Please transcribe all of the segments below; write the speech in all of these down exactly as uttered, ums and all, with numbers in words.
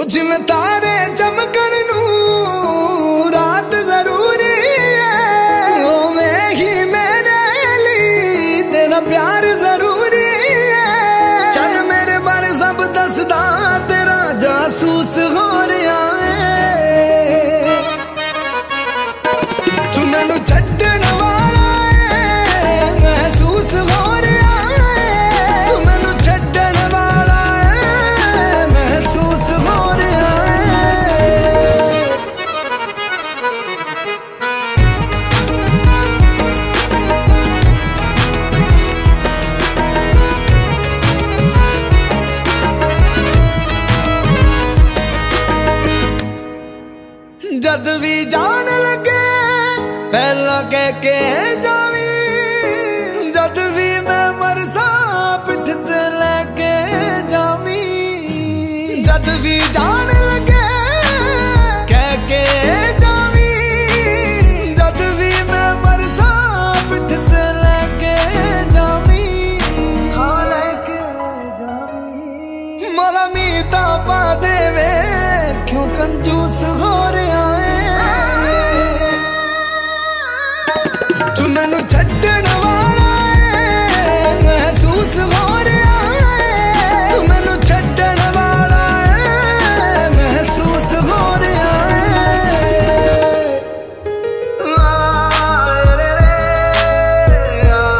जिमें तारे चमकण नूं रात जरूरी है, उवें ही मेरे लिए तेरा प्यार जरूरी है। चल मेरे बारे सब दसदा तेरा जासूस हो रहा है। तू मैनू छड्डण वाला है महसूस हो रहा है। तू मैनू छड्डण वाला है महसूस हो रहा है। जद भी जान लगे पहला कह के जावी, जद भी मैं मरसा पिठ ते लेके जावी। जद भी जान लगे कह के जावी, जद भी मैं मरसा पिठ ते लेके जावी। हाँ लेके जावी मोला मीता पा देवे क्यों कंजूस हो रहा है। तू मैनू छड्डण वाला है महसूस हो रहा है। तू मैनू छड्डण वाला है महसूस हो रहा है। आ रे रे आ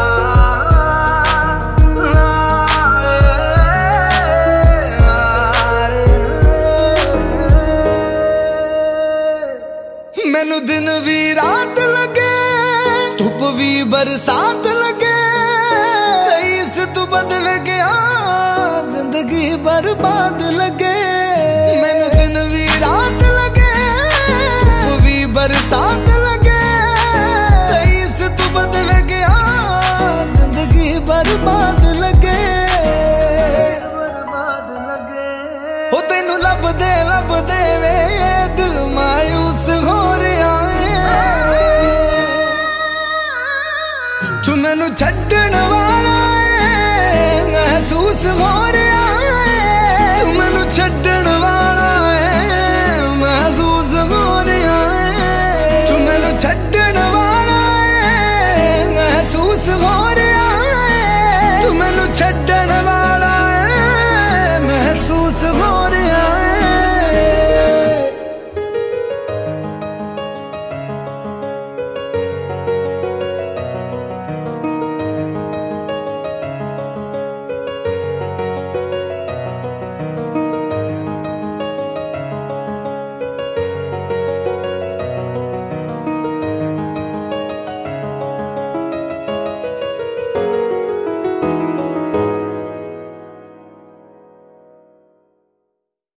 मैनू दिन भी रात लगे, धुप भी बरसात लगे, रईस तू बदल गया जिंदगी बर्बाद लगे। मैनू दिन भी रात लगे, धुप भी बरसात लगे, रईस तू बदल गया जिंदगी बर्बाद लगे। बर्बाद लगे ओ तेनू लभदे लभदे वे दिल मायूस हो रहा है। तू मैनू छड्ड